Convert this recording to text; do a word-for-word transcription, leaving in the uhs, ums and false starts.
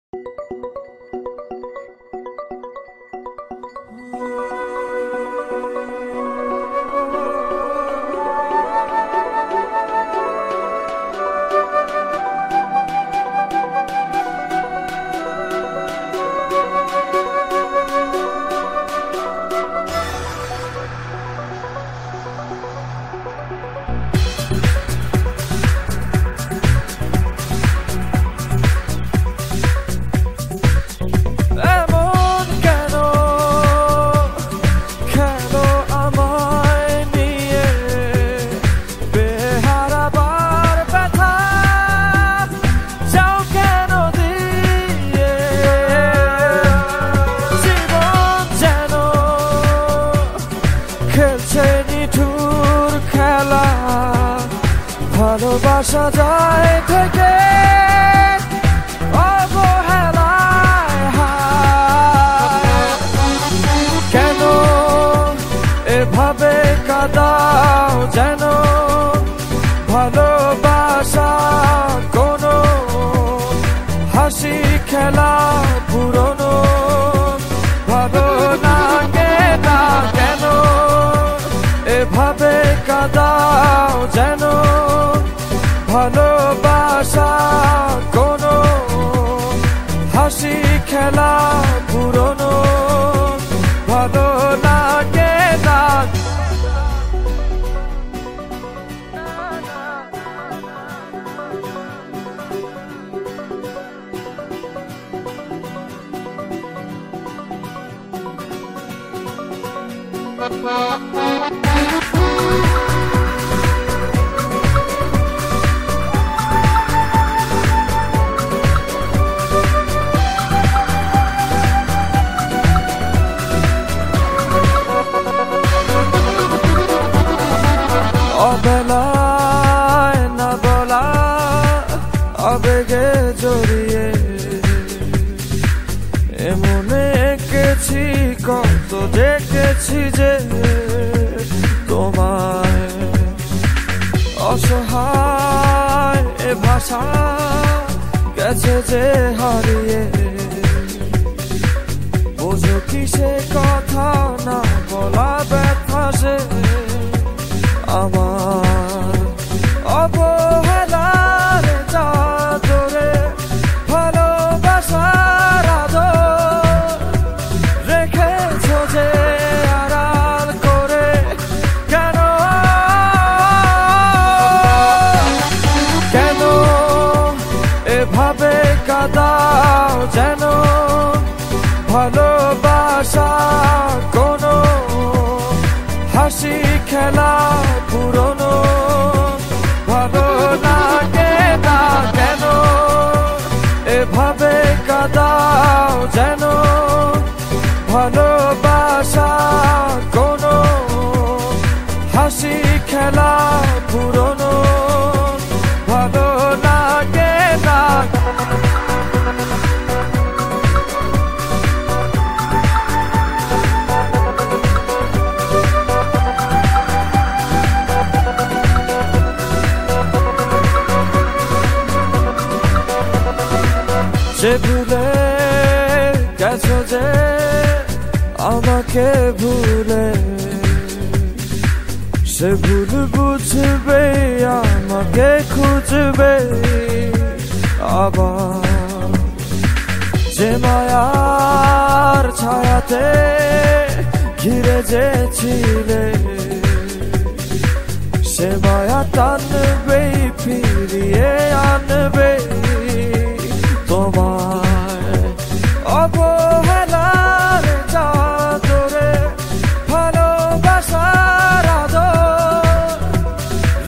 ভালোবাসা যায় থেকে অবহেলায় হায় কেন এভাবে কাঁদাও যেন ভালোবাসা কোনো হাসি খেলা পুরনো ভালো লাগে না কেন এভাবে কাঁদাও যেন ভালোবাসা কোনো হাসি খেলা পুরনো ভালো লাগে না অবেলায় না বলা আবেগে জড়িয়ে এমনে এঁকেছি কত দেখেছি যে তোমায় অসহায় এ ভাষা গেছে যে হারিয়ে বোঝো কি সে কথা না বলা ব্যথা সে আমার অবহেলার চাদরে ভালোবাসার আদর রেখেছো যে আড়াল করে কেন কেন এভাবে কাঁদাও যেন ভালোবাসা কোনো হাসি খেলা পুরনো ভালো লাগে না কেন এভাবে কাঁদাও যেন ভালোবাসা কোনো হাসি খেলা পুরনো ভালো লাগে না সে ভুলে গেছো যে আমাকে ভুলে সে ভুল বুঝবে আমাকে খুঁজবে আবার যে মায়ার ছায়াতে ঘিরে যে ছিলে সে মায়া টানবে ফিরিয়ে আনবে তোমায় অবহেলা